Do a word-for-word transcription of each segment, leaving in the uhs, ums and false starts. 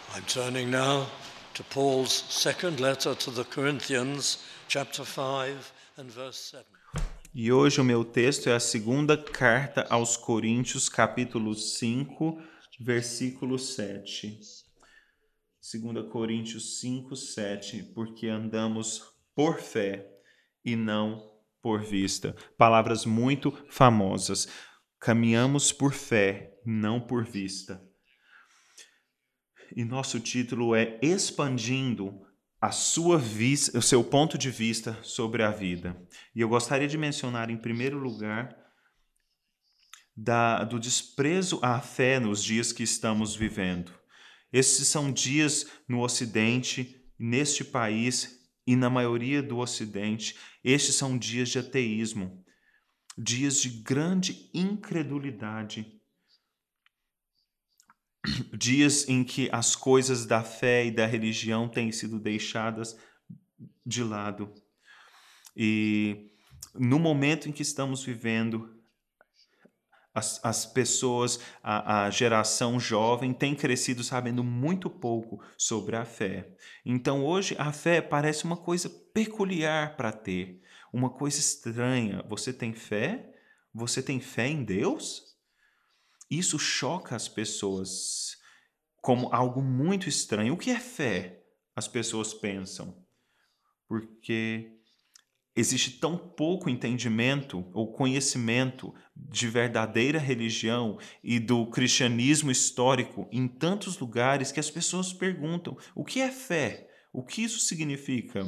I'm turning now to Paul's second letter to the Corinthians, chapter five and verse seven. E hoje o meu texto é a segunda carta aos Coríntios, capítulo cinco, versículo sete. segunda Coríntios cinco, sete, porque andamos por fé e não por vista. Palavras muito famosas. Caminhamos por fé, não por vista. E nosso título é Expandindo a sua vis- o seu ponto de vista sobre a vida. E eu gostaria de mencionar, em primeiro lugar, da, do desprezo à fé nos dias que estamos vivendo. Esses são dias no Ocidente, neste país e na maioria do Ocidente, estes são dias de ateísmo, dias de grande incredulidade, dias em que as coisas da fé e da religião têm sido deixadas de lado. E no momento em que estamos vivendo, as, as pessoas, a, a geração jovem tem crescido sabendo muito pouco sobre a fé. Então hoje a fé parece uma coisa peculiar para ter, uma coisa estranha. Você tem fé? Você tem fé em Deus? Isso choca as pessoas como algo muito estranho. O que é fé? As pessoas pensam. Porque existe tão pouco entendimento ou conhecimento de verdadeira religião e do cristianismo histórico em tantos lugares que as pessoas perguntam: o que é fé? O que isso significa?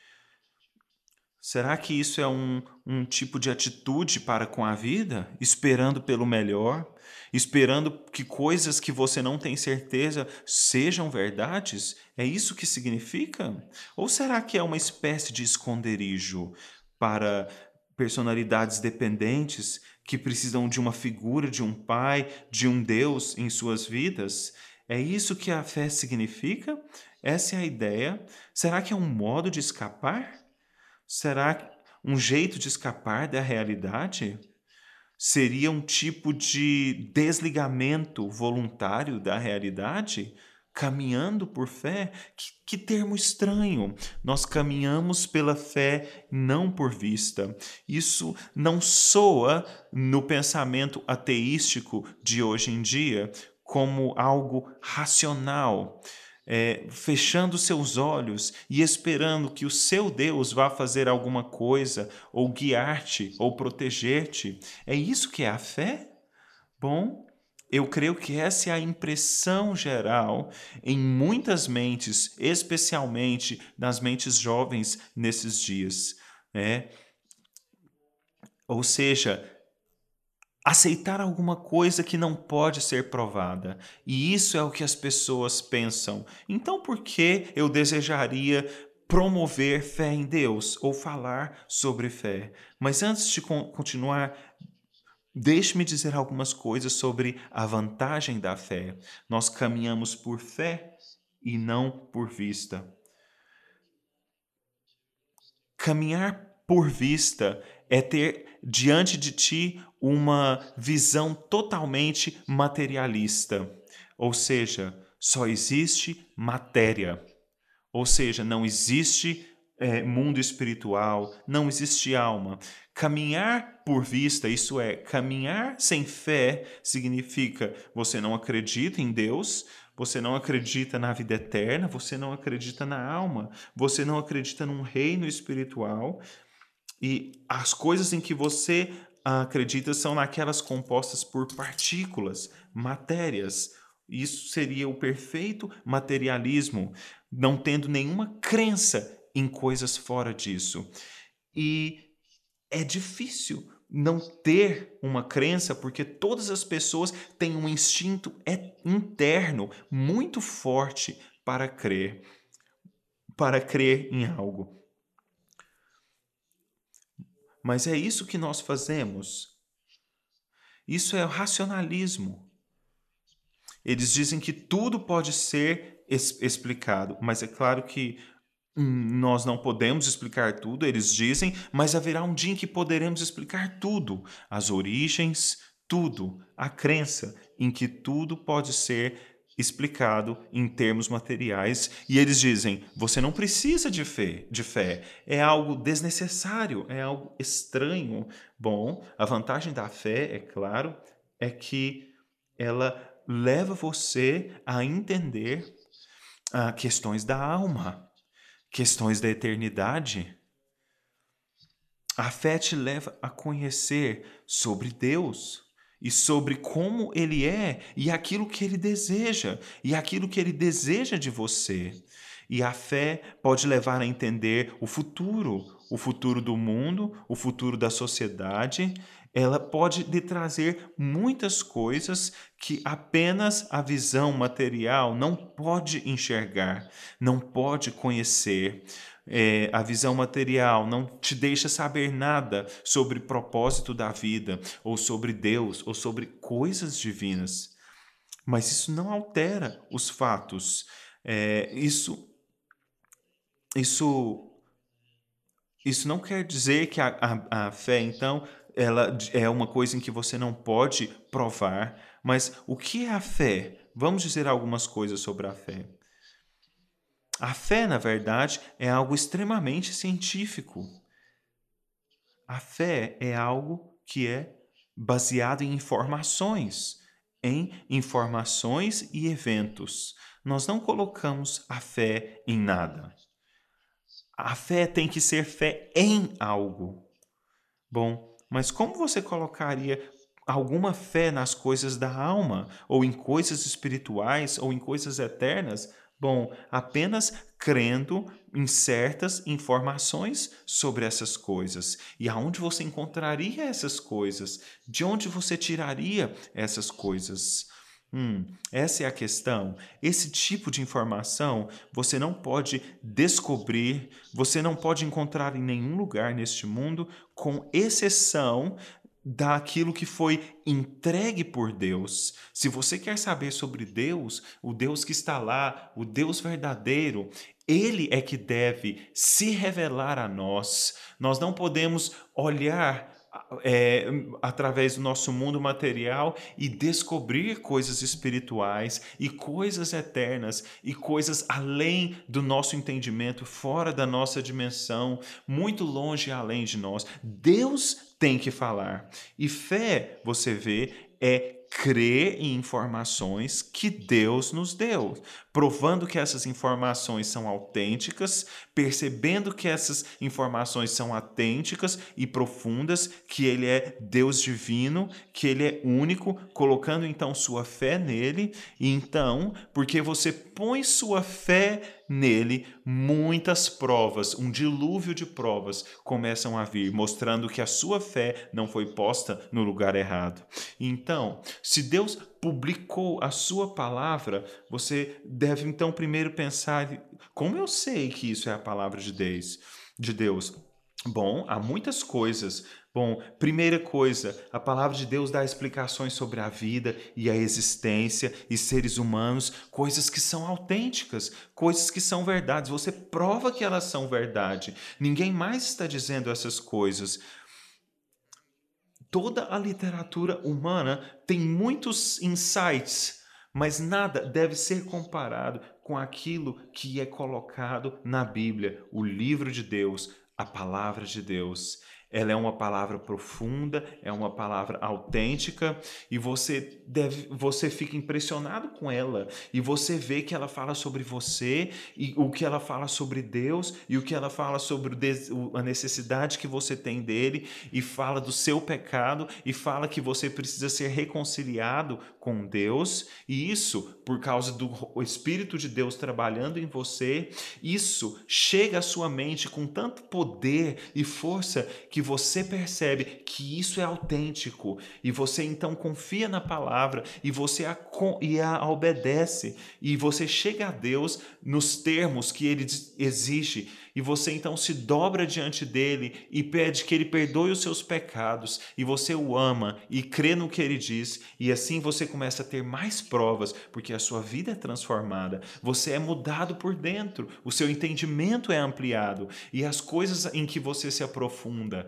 Será que isso é um, um tipo de atitude para com a vida? Esperando pelo melhor? Esperando que coisas que você não tem certeza sejam verdades? É isso que significa? Ou será que é uma espécie de esconderijo para personalidades dependentes que precisam de uma figura, de um pai, de um Deus em suas vidas? É isso que a fé significa? Essa é a ideia? Será que é um modo de escapar? Será um jeito de escapar da realidade? Seria um tipo de desligamento voluntário da realidade? Caminhando por fé? Que, que termo estranho! Nós caminhamos pela fé, não por vista. Isso não soa no pensamento ateístico de hoje em dia como algo racional. É, fechando seus olhos e esperando que o seu Deus vá fazer alguma coisa, ou guiar-te, ou proteger-te. É isso que é a fé? Bom, eu creio que essa é a impressão geral em muitas mentes, especialmente nas mentes jovens nesses dias, né? Ou seja, aceitar alguma coisa que não pode ser provada. E isso é o que as pessoas pensam. Então, por que eu desejaria promover fé em Deus ou falar sobre fé? Mas antes de con- continuar, deixe-me dizer algumas coisas sobre a vantagem da fé. Nós caminhamos por fé e não por vista. Caminhar por vista é ter diante de ti uma visão totalmente materialista. Ou seja, só existe matéria. Ou seja, não existe é, mundo espiritual, não existe alma. Caminhar por vista, isso é, caminhar sem fé, significa você não acredita em Deus, você não acredita na vida eterna, você não acredita na alma, você não acredita num reino espiritual, e as coisas em que você acredita são naquelas compostas por partículas, matérias. Isso seria o perfeito materialismo, não tendo nenhuma crença em coisas fora disso. E é difícil não ter uma crença, porque todas as pessoas têm um instinto é- interno muito forte para crer, para crer em algo. Mas é isso que nós fazemos. Isso é o racionalismo. Eles dizem que tudo pode ser es- explicado, mas é claro que hum, nós não podemos explicar tudo, eles dizem, mas haverá um dia em que poderemos explicar tudo, as origens, tudo, a crença em que tudo pode ser explicado em termos materiais, e eles dizem: você não precisa de fé, de fé, é algo desnecessário, é algo estranho. Bom, a vantagem da fé, é claro, é que ela leva você a entender ah, questões da alma, questões da eternidade. A fé te leva a conhecer sobre Deus e sobre como Ele é e aquilo que Ele deseja e aquilo que Ele deseja de você. E a fé pode levar a entender o futuro, o futuro do mundo, o futuro da sociedade. Ela pode lhe trazer muitas coisas que apenas a visão material não pode enxergar, não pode conhecer. É, a visão material não te deixa saber nada sobre o propósito da vida, ou sobre Deus, ou sobre coisas divinas. Mas isso não altera os fatos. É, isso, isso, isso não quer dizer que a, a, a fé, então, ela é uma coisa em que você não pode provar. Mas o que é a fé? Vamos dizer algumas coisas sobre a fé. A fé, na verdade, é algo extremamente científico. A fé é algo que é baseado em informações, em informações e eventos. Nós não colocamos a fé em nada. A fé tem que ser fé em algo. Bom, mas como você colocaria alguma fé nas coisas da alma, ou em coisas espirituais, ou em coisas eternas? Bom, apenas crendo em certas informações sobre essas coisas. E aonde você encontraria essas coisas? De onde você tiraria essas coisas? Hum, essa é a questão. Esse tipo de informação você não pode descobrir, você não pode encontrar em nenhum lugar neste mundo, com exceção daquilo que foi entregue por Deus. Se você quer saber sobre Deus, o Deus que está lá, o Deus verdadeiro, Ele é que deve se revelar a nós. Nós não podemos olhar é, através do nosso mundo material e descobrir coisas espirituais e coisas eternas e coisas além do nosso entendimento, fora da nossa dimensão, muito longe além de nós. Deus tem que falar. E fé, você vê, é crer em informações que Deus nos deu, provando que essas informações são autênticas, percebendo que essas informações são autênticas e profundas, que Ele é Deus divino, que Ele é único, colocando então sua fé nele, e então, porque você põe sua fé nele, muitas provas, um dilúvio de provas começam a vir, mostrando que a sua fé não foi posta no lugar errado. Então, se Deus publicou a sua palavra, você deve então primeiro pensar: como eu sei que isso é a palavra de Deus? De Deus? Bom, há muitas coisas. Bom, primeira coisa, a palavra de Deus dá explicações sobre a vida e a existência e seres humanos, coisas que são autênticas, coisas que são verdades. Você prova que elas são verdade. Ninguém mais está dizendo essas coisas. Toda a literatura humana tem muitos insights, mas nada deve ser comparado com aquilo que é colocado na Bíblia, o livro de Deus, a palavra de Deus. Ela é uma palavra profunda, é uma palavra autêntica, e você deve, você fica impressionado com ela, e você vê que ela fala sobre você, e o que ela fala sobre Deus, e o que ela fala sobre a necessidade que você tem dele, e fala do seu pecado, e fala que você precisa ser reconciliado com Deus, e isso, por causa do Espírito de Deus trabalhando em você, isso chega à sua mente com tanto poder e força que você percebe que isso é autêntico, e você então confia na palavra, e você a, e a obedece, e você chega a Deus nos termos que Ele exige, e você então se dobra diante dele e pede que ele perdoe os seus pecados, e você o ama e crê no que ele diz, e assim você começa a ter mais provas, porque a sua vida é transformada, você é mudado por dentro, o seu entendimento é ampliado, e as coisas em que você se aprofunda,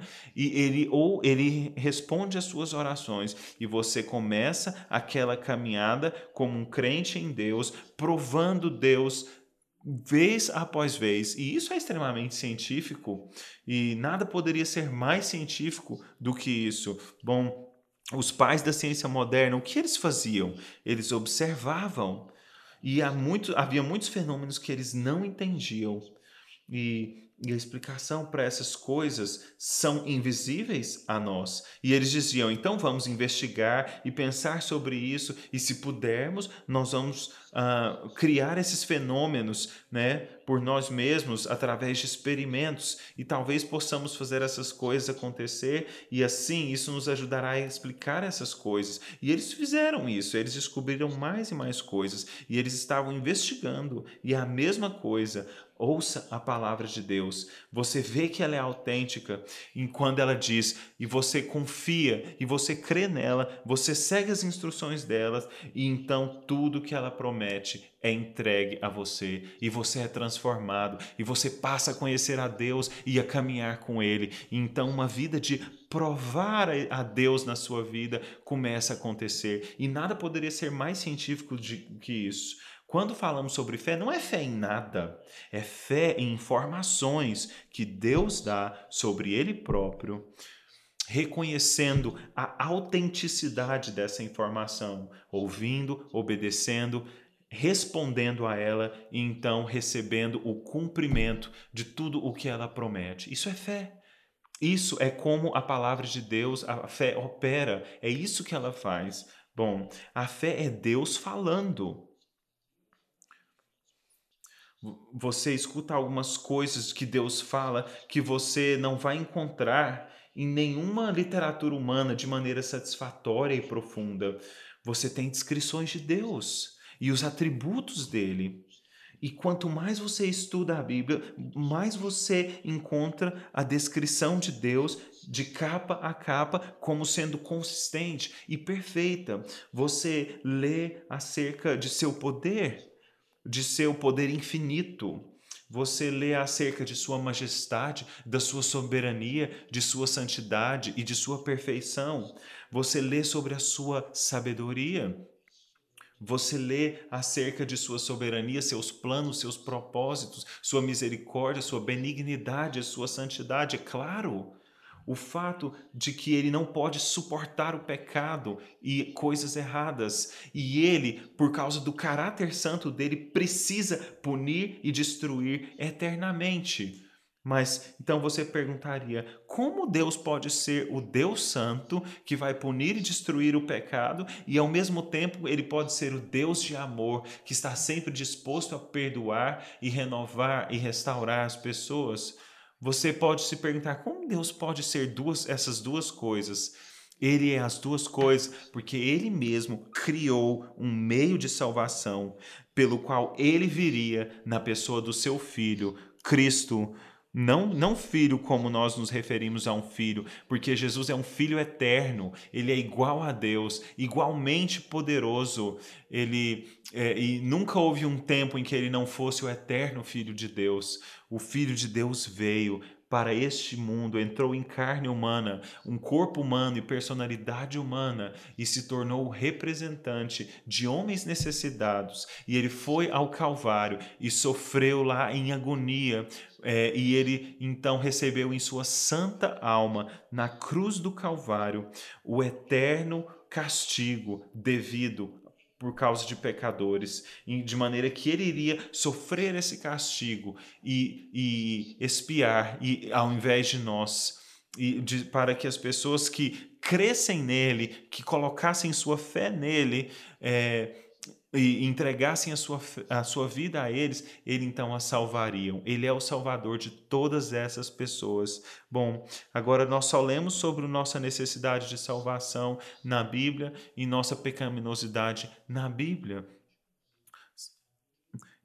e ele ou ele responde às suas orações e você começa aquela caminhada como um crente em Deus, provando Deus vez após vez. E isso é extremamente científico e nada poderia ser mais científico do que isso. Bom, os pais da ciência moderna, o que eles faziam? Eles observavam e há muito, havia muitos fenômenos que eles não entendiam. E, e a explicação para essas coisas são invisíveis a nós. E eles diziam, então vamos investigar e pensar sobre isso, e se pudermos, nós vamos uh, criar esses fenômenos, né, por nós mesmos, através de experimentos, e talvez possamos fazer essas coisas acontecer, e assim isso nos ajudará a explicar essas coisas. E eles fizeram isso, eles descobriram mais e mais coisas, e eles estavam investigando, e a mesma coisa. Ouça a palavra de Deus. Você vê que ela é autêntica e quando ela diz, e você confia, e você crê nela, você segue as instruções dela, e então tudo que ela promete é entregue a você, e você é transformado, e você passa a conhecer a Deus e a caminhar com Ele. E então uma vida de provar a Deus na sua vida começa a acontecer. E nada poderia ser mais científico de, que isso. Quando falamos sobre fé, não é fé em nada, é fé em informações que Deus dá sobre Ele próprio, reconhecendo a autenticidade dessa informação, ouvindo, obedecendo, respondendo a ela e então recebendo o cumprimento de tudo o que ela promete. Isso é fé. Isso é como a palavra de Deus, a fé opera, é isso que ela faz. Bom, a fé é Deus falando. Você escuta algumas coisas que Deus fala que você não vai encontrar em nenhuma literatura humana de maneira satisfatória e profunda. Você tem descrições de Deus e os atributos dele. E quanto mais você estuda a Bíblia, mais você encontra a descrição de Deus de capa a capa como sendo consistente e perfeita. Você lê acerca de seu poder, de seu poder infinito. Você lê acerca de sua majestade, da sua soberania, de sua santidade e de sua perfeição. Você lê sobre a sua sabedoria. Você lê acerca de sua soberania, seus planos, seus propósitos, sua misericórdia, sua benignidade, a sua santidade. É claro, o fato de que ele não pode suportar o pecado e coisas erradas. E ele, por causa do caráter santo dele, precisa punir e destruir eternamente. Mas então você perguntaria, como Deus pode ser o Deus santo que vai punir e destruir o pecado e ao mesmo tempo ele pode ser o Deus de amor que está sempre disposto a perdoar e renovar e restaurar as pessoas? Você pode se perguntar, como Deus pode ser duas, essas duas coisas? Ele é as duas coisas porque ele mesmo criou um meio de salvação pelo qual ele viria na pessoa do seu Filho, Cristo. Não, não filho como nós nos referimos a um filho, porque Jesus é um filho eterno, ele é igual a Deus, igualmente poderoso, ele, é, e nunca houve um tempo em que ele não fosse o eterno Filho de Deus. O Filho de Deus veio para este mundo, entrou em carne humana, um corpo humano e personalidade humana e se tornou o representante de homens necessitados. E ele foi ao Calvário e sofreu lá em agonia. É, e ele então recebeu em sua santa alma, na cruz do Calvário, o eterno castigo devido por causa de pecadores, de maneira que ele iria sofrer esse castigo e, e expiar, e, ao invés de nós, e de, para que as pessoas que crescem nele, que colocassem sua fé nele, é, e entregassem a sua, a sua vida a eles, ele então a salvariam. Ele é o salvador de todas essas pessoas. Bom, agora nós só lemos sobre nossa necessidade de salvação na Bíblia e nossa pecaminosidade na Bíblia.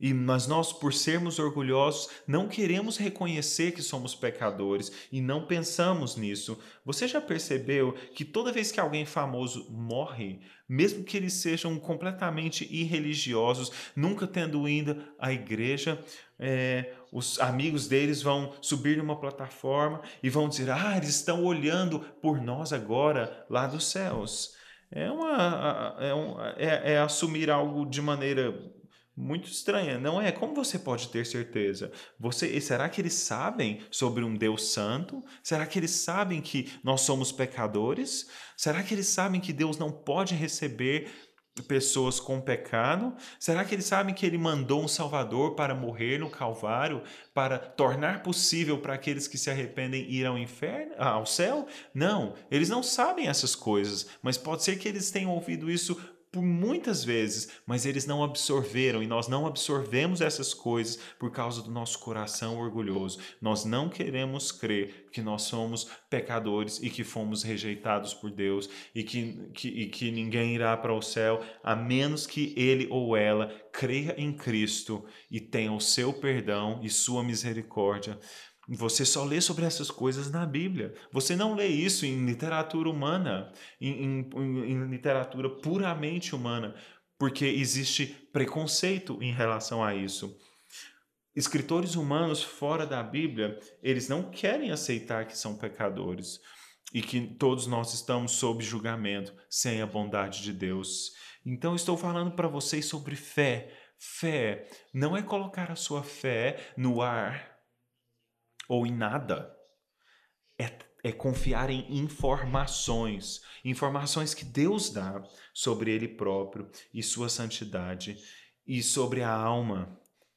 E, mas nós, por sermos orgulhosos, não queremos reconhecer que somos pecadores e não pensamos nisso. Você já percebeu que toda vez que alguém famoso morre, mesmo que eles sejam completamente irreligiosos, nunca tendo ido à igreja, é, os amigos deles vão subir numa plataforma e vão dizer: ah, eles estão olhando por nós agora lá dos céus. É, uma, é, um, é, é assumir algo de maneira muito estranha, não é? Como você pode ter certeza? Você, será que eles sabem sobre um Deus santo? Será que eles sabem que nós somos pecadores? Será que eles sabem que Deus não pode receber pessoas com pecado? Será que eles sabem que ele mandou um Salvador para morrer no Calvário, para tornar possível para aqueles que se arrependem ir ao inferno, ao céu? Não, eles não sabem essas coisas, mas pode ser que eles tenham ouvido isso por muitas vezes, mas eles não absorveram e nós não absorvemos essas coisas por causa do nosso coração orgulhoso. Nós não queremos crer que nós somos pecadores e que fomos rejeitados por Deus e que, que, e que ninguém irá para o céu a menos que ele ou ela creia em Cristo e tenha o seu perdão e sua misericórdia. Você só lê sobre essas coisas na Bíblia. Você não lê isso em literatura humana, em, em, em literatura puramente humana, porque existe preconceito em relação a isso. Escritores humanos fora da Bíblia, eles não querem aceitar que são pecadores e que todos nós estamos sob julgamento, sem a bondade de Deus. Então, estou falando para vocês sobre fé. Fé não é colocar a sua fé no ar ou em nada. É, é confiar em informações, informações que Deus dá sobre Ele próprio e sua santidade, e sobre a alma,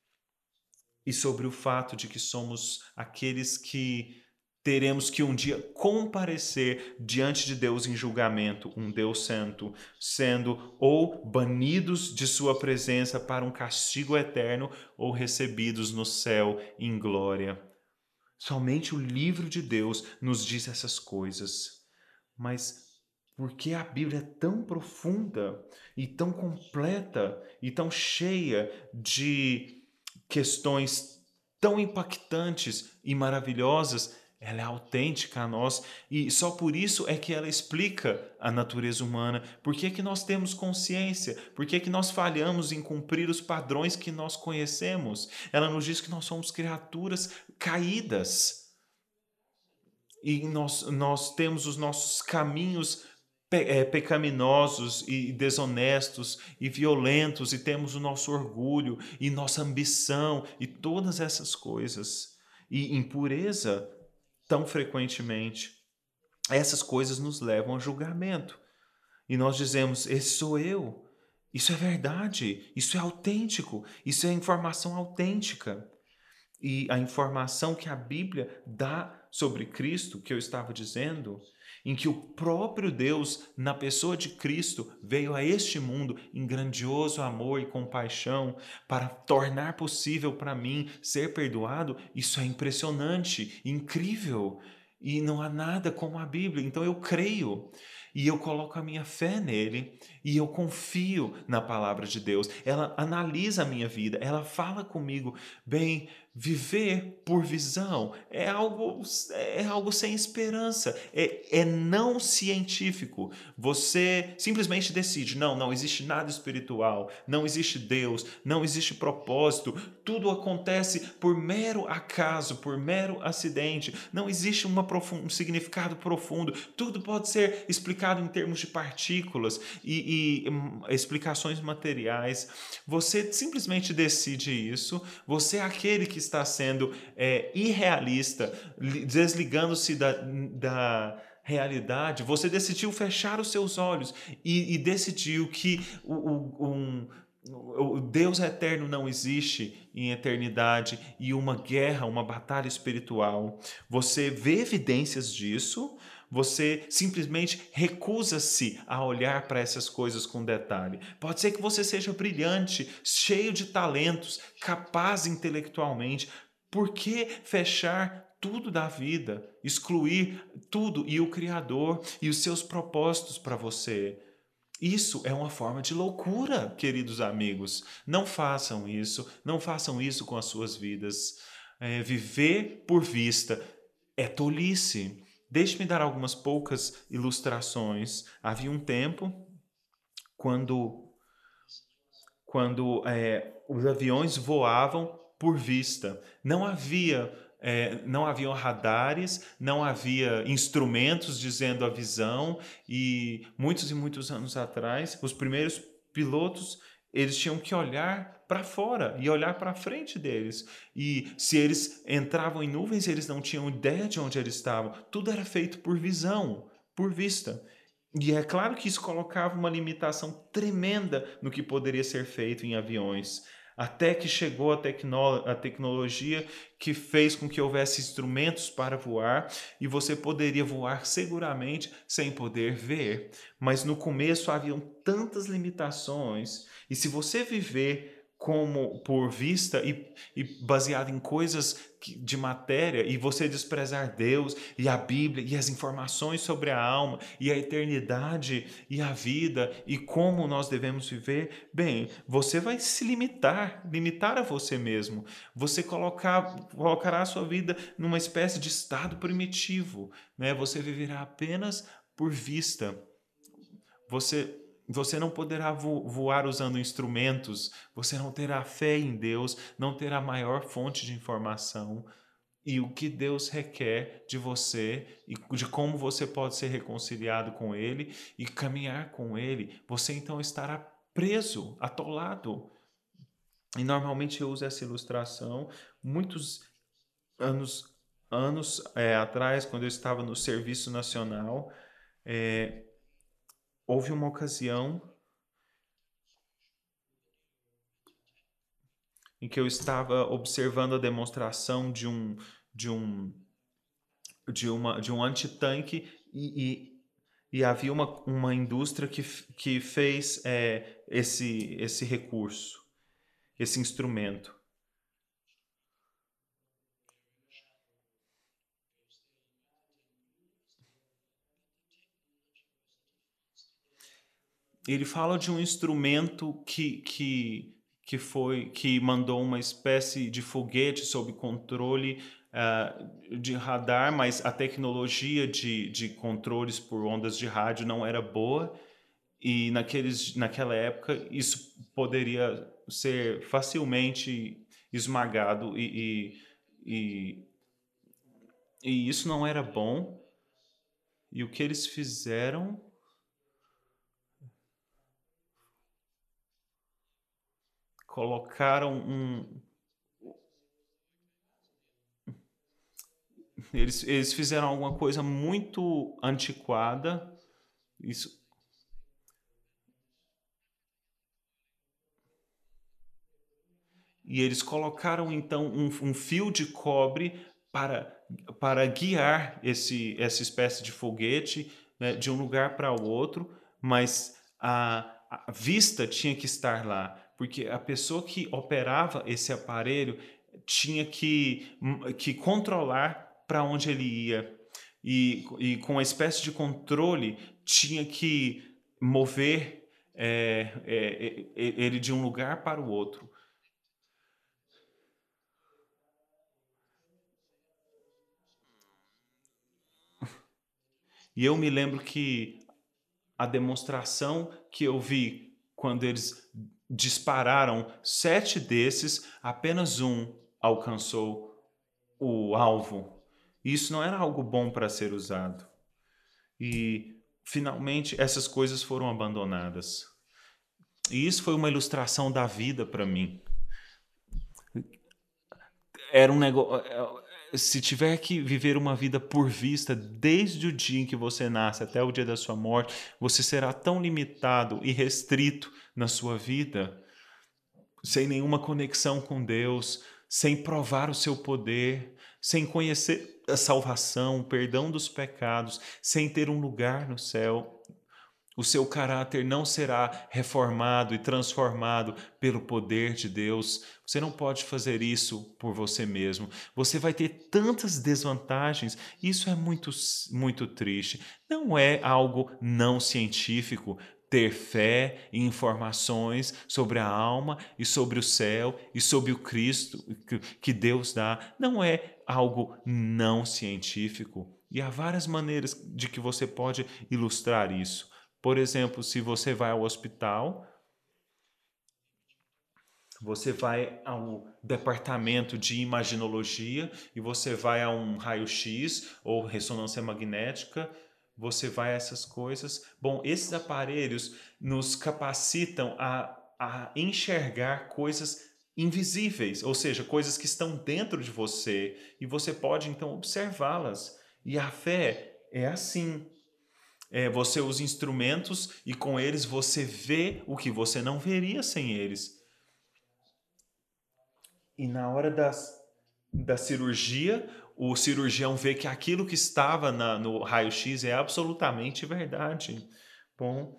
e sobre o fato de que somos aqueles que teremos que um dia comparecer diante de Deus em julgamento, um Deus santo, sendo ou banidos de sua presença para um castigo eterno ou recebidos no céu em glória. Somente o livro de Deus nos diz essas coisas. Mas por que a Bíblia é tão profunda e tão completa e tão cheia de questões tão impactantes e maravilhosas? Ela é autêntica a nós e só por isso é que ela explica a natureza humana. Por que é que nós temos consciência? Por que é que nós falhamos em cumprir os padrões que nós conhecemos? Ela nos diz que nós somos criaturas caídas e nós, nós temos os nossos caminhos pe é, pecaminosos e desonestos e violentos e temos o nosso orgulho e nossa ambição e todas essas coisas e impureza. Tão frequentemente, essas coisas nos levam a julgamento. E nós dizemos: esse sou eu. Isso é verdade, isso é autêntico, isso é informação autêntica. E a informação que a Bíblia dá sobre Cristo, que eu estava dizendo, em que o próprio Deus, na pessoa de Cristo, veio a este mundo em grandioso amor e compaixão para tornar possível para mim ser perdoado, isso é impressionante, incrível. E não há nada como a Bíblia. Então eu creio e eu coloco a minha fé nele e eu confio na palavra de Deus. Ela analisa a minha vida, ela fala comigo: bem, viver por visão é algo, é algo sem esperança, é, é não científico. Você simplesmente decide: não, não existe nada espiritual, não existe Deus, não existe propósito, tudo acontece por mero acaso, por mero acidente, não existe uma profund, um significado profundo, tudo pode ser explicado em termos de partículas e, e um, explicações materiais. Você simplesmente decide isso, você é aquele que está sendo é, irrealista, desligando-se da, da realidade. Você decidiu fechar os seus olhos e, e decidiu que o, o, um, o Deus eterno não existe em eternidade e uma guerra, uma batalha espiritual. Você vê evidências disso. Você simplesmente recusa-se a olhar para essas coisas com detalhe. Pode ser que você seja brilhante, cheio de talentos, capaz intelectualmente. Por que fechar tudo da vida, excluir tudo e o Criador e os seus propósitos para você? Isso é uma forma de loucura, queridos amigos. Não façam isso, não façam isso com as suas vidas. É, viver por vista é tolice. Deixe-me dar algumas poucas ilustrações. Havia um tempo quando, quando é, os aviões voavam por vista. Não havia, é, não haviam radares, não havia instrumentos dizendo a visão, e muitos e muitos anos atrás, os primeiros pilotos, eles tinham que olhar para fora e olhar para frente deles. E se eles entravam em nuvens, eles não tinham ideia de onde eles estavam. Tudo era feito por visão, por vista. E é claro que isso colocava uma limitação tremenda no que poderia ser feito em aviões. Até que chegou a, tecno a tecnologia que fez com que houvesse instrumentos para voar e você poderia voar seguramente sem poder ver. Mas no começo haviam tantas limitações, e se você viver como por vista e, e baseado em coisas que, de matéria, e você desprezar Deus e a Bíblia e as informações sobre a alma e a eternidade e a vida e como nós devemos viver, bem, você vai se limitar, limitar a você mesmo. Você colocar, colocará a sua vida numa espécie de estado primitivo, né? Você viverá apenas por vista. Você Você não poderá vo voar usando instrumentos, você não terá fé em Deus, não terá maior fonte de informação. E o que Deus requer de você e de como você pode ser reconciliado com Ele e caminhar com Ele, você então estará preso, atolado. E normalmente eu uso essa ilustração muitos anos, anos é, atrás, quando eu estava no Serviço Nacional. É, houve uma ocasião em que eu estava observando a demonstração de um de um de uma de um antitanque, e, e, e havia uma, uma indústria que, que fez é, esse esse recurso, esse instrumento. Ele fala de um instrumento que que que foi que mandou uma espécie de foguete sob controle uh, de radar, mas a tecnologia de, de controles por ondas de rádio não era boa, e naqueles, naquela época isso poderia ser facilmente esmagado, e, e, e, e isso não era bom. E o que eles fizeram? Colocaram um, Eles, eles fizeram alguma coisa muito antiquada. Isso, e eles colocaram então um, um fio de cobre para, para guiar esse, essa espécie de foguete, né, de um lugar para o outro, mas a, a vista tinha que estar lá, porque a pessoa que operava esse aparelho tinha que, que controlar para onde ele ia. E, e com a espécie de controle tinha que mover é, é, é, ele de um lugar para o outro. E eu me lembro que a demonstração que eu vi quando eles dispararam sete desses, apenas um alcançou o alvo. Isso não era algo bom para ser usado. E finalmente essas coisas foram abandonadas. E isso foi uma ilustração da vida para mim. Era um negócio. Se tiver que viver uma vida por vista, desde o dia em que você nasce até o dia da sua morte, você será tão limitado e restrito na sua vida, sem nenhuma conexão com Deus, sem provar o seu poder, sem conhecer a salvação, o perdão dos pecados, sem ter um lugar no céu. O seu caráter não será reformado e transformado pelo poder de Deus. Você não pode fazer isso por você mesmo. Você vai ter tantas desvantagens. Isso é muito, muito triste. Não é algo não científico ter fé e informações sobre a alma e sobre o céu e sobre o Cristo que Deus dá. Não é algo não científico. E há várias maneiras de que você pode ilustrar isso. Por exemplo, se você vai ao hospital, você vai ao departamento de imaginologia e você vai a um raio-x ou ressonância magnética, você vai a essas coisas. Bom, esses aparelhos nos capacitam a, a enxergar coisas invisíveis, ou seja, coisas que estão dentro de você e você pode então observá-las. E a fé é assim. É, você usa instrumentos e com eles você vê o que você não veria sem eles. E na hora das, da cirurgia, o cirurgião vê que aquilo que estava na, no raio-x é absolutamente verdade. Bom,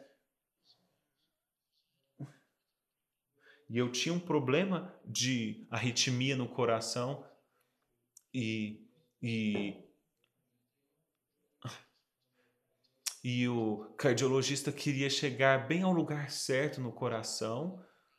e eu tinha um problema de arritmia no coração e, e, e o cardiologista queria chegar bem ao lugar certo no coração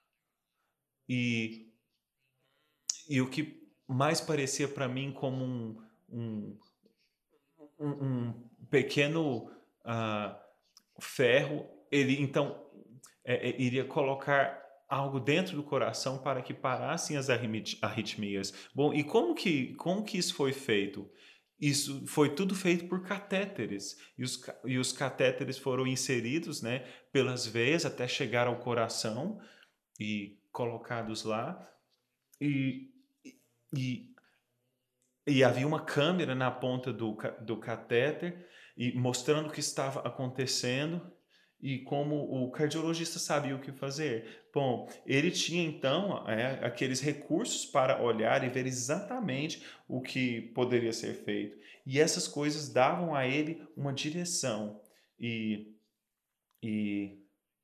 e, e o que mais parecia para mim como um, um, um, um pequeno uh, ferro, ele então é, é, iria colocar algo dentro do coração para que parassem as arritmias. Bom, e como que, como que isso foi feito? Isso foi tudo feito por catéteres. E os, e os catéteres foram inseridos, né, pelas veias até chegar ao coração e colocados lá. E, e, e havia uma câmera na ponta do, do catéter e mostrando o que estava acontecendo. E como o cardiologista sabia o que fazer? Bom, ele tinha então é, aqueles recursos para olhar e ver exatamente o que poderia ser feito. E essas coisas davam a ele uma direção. E, e,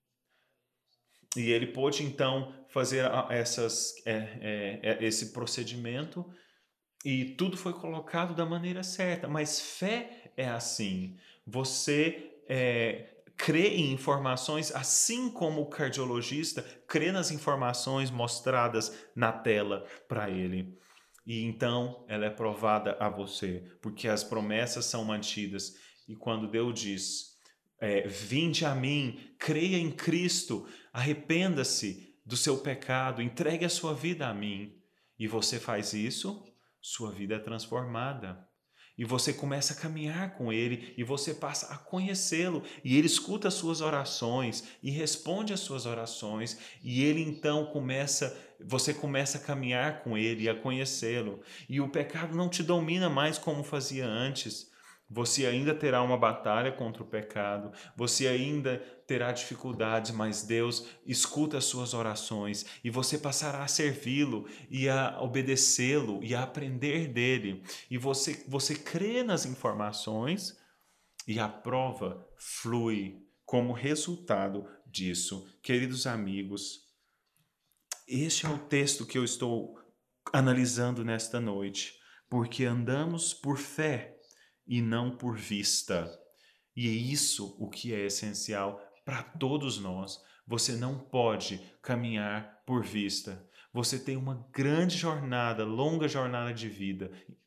e ele pôde então fazer essas, é, é, esse procedimento e tudo foi colocado da maneira certa. Mas fé é assim. Você... É, crê em informações, assim como o cardiologista crê nas informações mostradas na tela para ele. E então ela é provada a você, porque as promessas são mantidas. E quando Deus diz, é, vinde a mim, creia em Cristo, arrependa-se do seu pecado, entregue a sua vida a mim, e você faz isso, sua vida é transformada. E você começa a caminhar com ele e você passa a conhecê-lo e ele escuta as suas orações e responde às suas orações e ele então começa, você começa a caminhar com ele e a conhecê-lo e o pecado não te domina mais como fazia antes. Você ainda terá uma batalha contra o pecado, você ainda terá dificuldades, mas Deus escuta as suas orações e você passará a servi-lo e a obedecê-lo e a aprender dele. E você, você crê nas informações e a prova flui como resultado disso. Queridos amigos, este é o texto que eu estou analisando nesta noite, porque andamos por fé e não por vista. E é isso o que é essencial para todos nós. Você não pode caminhar por vista. Você tem uma grande jornada, longa jornada de vida.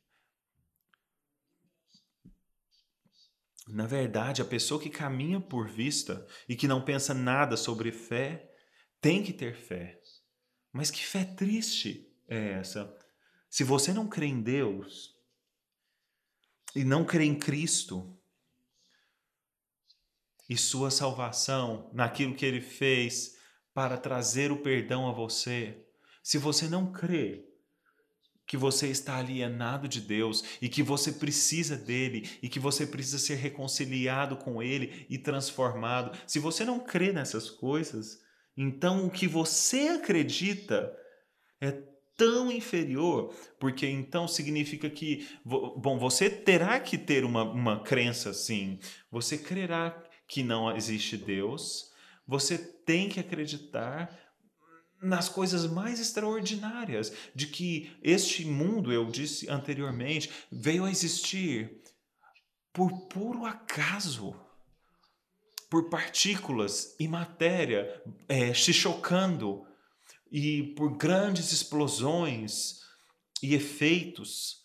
Na verdade, a pessoa que caminha por vista e que não pensa nada sobre fé, tem que ter fé. Mas que fé triste é essa? Se você não crê em Deus e não crê em Cristo e sua salvação, naquilo que Ele fez para trazer o perdão a você, se você não crê que você está alienado de Deus e que você precisa dele e que você precisa ser reconciliado com ele e transformado, se você não crê nessas coisas, então o que você acredita é tão inferior, porque então significa que, bom, você terá que ter uma, uma crença sim, você crerá que não existe Deus, você tem que acreditar nas coisas mais extraordinárias, de que este mundo, eu disse anteriormente, veio a existir por puro acaso. por partículas e matéria é, se chocando, e por grandes explosões e efeitos,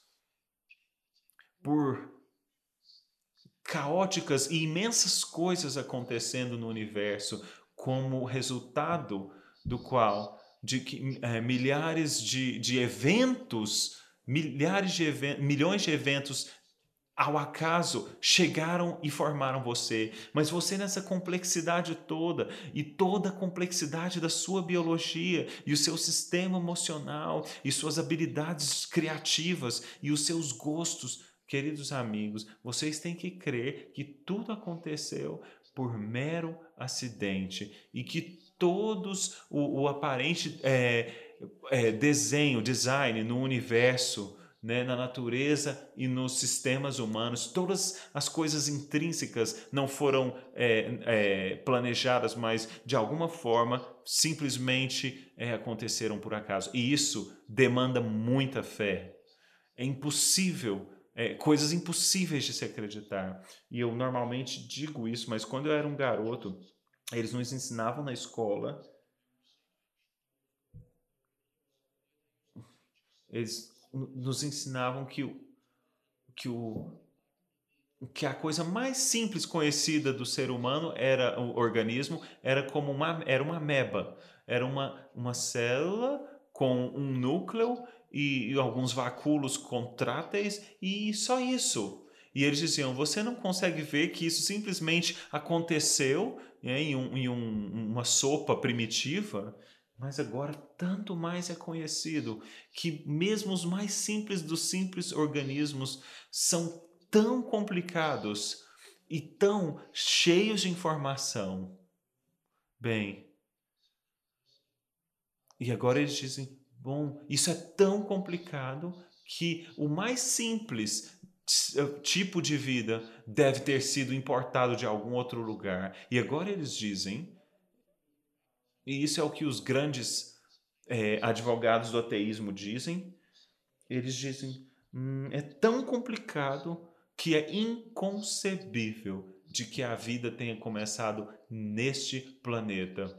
por caóticas e imensas coisas acontecendo no universo, como resultado do qual de que, é, milhares de, de eventos, milhares de eventos, milhões de eventos ao acaso chegaram e formaram você. Mas você, nessa complexidade toda, e toda a complexidade da sua biologia e o seu sistema emocional e suas habilidades criativas e os seus gostos, queridos amigos, vocês têm que crer que tudo aconteceu por mero acidente e que todos o, o aparente é, é, desenho, design no universo, né, na natureza e nos sistemas humanos, todas as coisas intrínsecas não foram é, é, planejadas, mas de alguma forma simplesmente é, aconteceram por acaso. E isso demanda muita fé. É impossível, é, coisas impossíveis de se acreditar. E eu normalmente digo isso, mas quando eu era um garoto, eles nos ensinavam na escola, eles nos ensinavam que o, que o que a coisa mais simples conhecida do ser humano era o organismo, era como uma era uma ameba, era uma, uma célula com um núcleo e, e alguns vacúolos contráteis e só isso. E eles diziam: você não consegue ver que isso simplesmente aconteceu, né, em, um, em um, uma sopa primitiva? Mas agora tanto mais é conhecido que mesmo os mais simples dos simples organismos são tão complicados e tão cheios de informação. Bem, e agora eles dizem: bom, isso é tão complicado que o mais simples tipo de vida deve ter sido importado de algum outro lugar. E agora eles dizem, e isso é o que os grandes é, advogados do ateísmo dizem, eles dizem: hum, é tão complicado que é inconcebível de que a vida tenha começado neste planeta.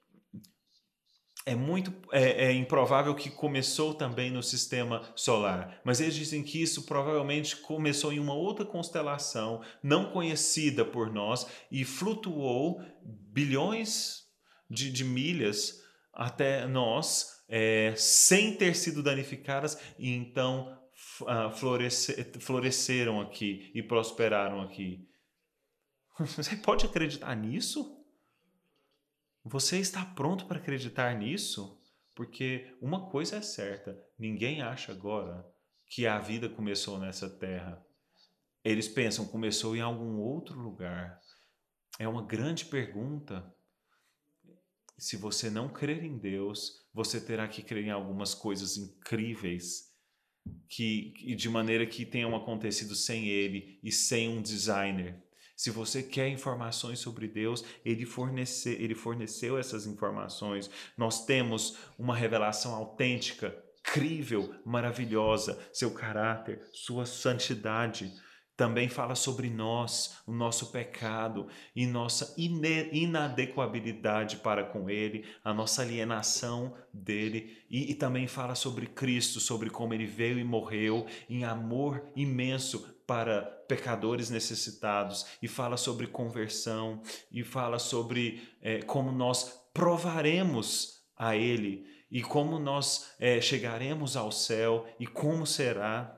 É muito é, é improvável que começou também no sistema solar, mas eles dizem que isso provavelmente começou em uma outra constelação não conhecida por nós e flutuou bilhões de, de milhas até nós, é, sem ter sido danificadas, e então uh, floresce, floresceram aqui e prosperaram aqui. Você pode acreditar nisso? Você está pronto para acreditar nisso? Porque uma coisa é certa: ninguém acha agora que a vida começou nessa terra. Eles pensam que começou em algum outro lugar. É uma grande pergunta. Se você não crer em Deus, você terá que crer em algumas coisas incríveis que, de maneira que tenham acontecido sem ele e sem um designer. Se você quer informações sobre Deus, ele, fornece, ele forneceu essas informações. Nós temos uma revelação autêntica, crível, maravilhosa, seu caráter, sua santidade. Também fala sobre nós, o nosso pecado e nossa inadequabilidade para com Ele, a nossa alienação dele. E, e também fala sobre Cristo, sobre como Ele veio e morreu em amor imenso para pecadores necessitados. E fala sobre conversão, e fala sobre é, como nós provaremos a Ele, e como nós é, chegaremos ao céu, e como será.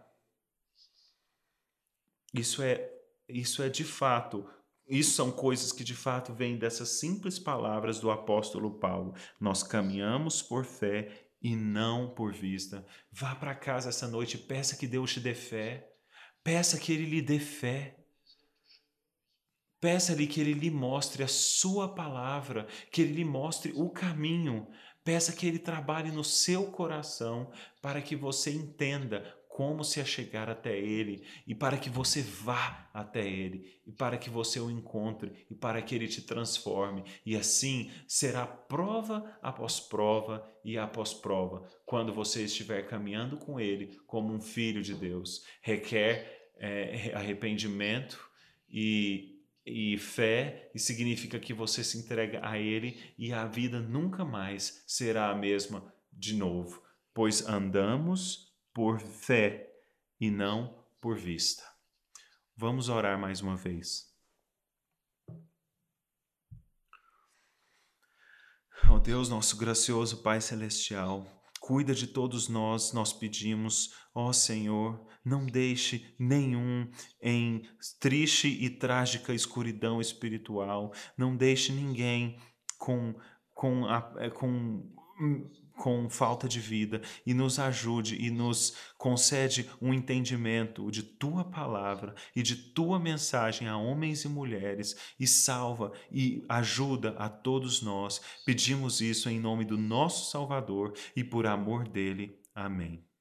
Isso é, isso é de fato, isso são coisas que de fato vêm dessas simples palavras do apóstolo Paulo. Nós caminhamos por fé e não por vista. Vá para casa essa noite e peça que Deus te dê fé. Peça que Ele lhe dê fé. Peça-lhe que Ele lhe mostre a sua palavra, que Ele lhe mostre o caminho. Peça que Ele trabalhe no seu coração para que você entenda como se achegar até Ele e para que você vá até Ele e para que você o encontre e para que Ele te transforme. E assim será prova após prova e após prova quando você estiver caminhando com Ele como um filho de Deus. Requer é, arrependimento e e fé, e significa que você se entrega a Ele e a vida nunca mais será a mesma de novo, pois andamos por fé e não por vista. Vamos orar mais uma vez. Ó Deus, nosso gracioso Pai Celestial, cuida de todos nós, nós pedimos, ó Senhor, não deixe nenhum em triste e trágica escuridão espiritual, não deixe ninguém com, com, a, é, com, com falta de vida, e nos ajude e nos concede um entendimento de Tua palavra e de Tua mensagem a homens e mulheres, e salva e ajuda a todos nós. Pedimos isso em nome do nosso Salvador e por amor dele. Amém.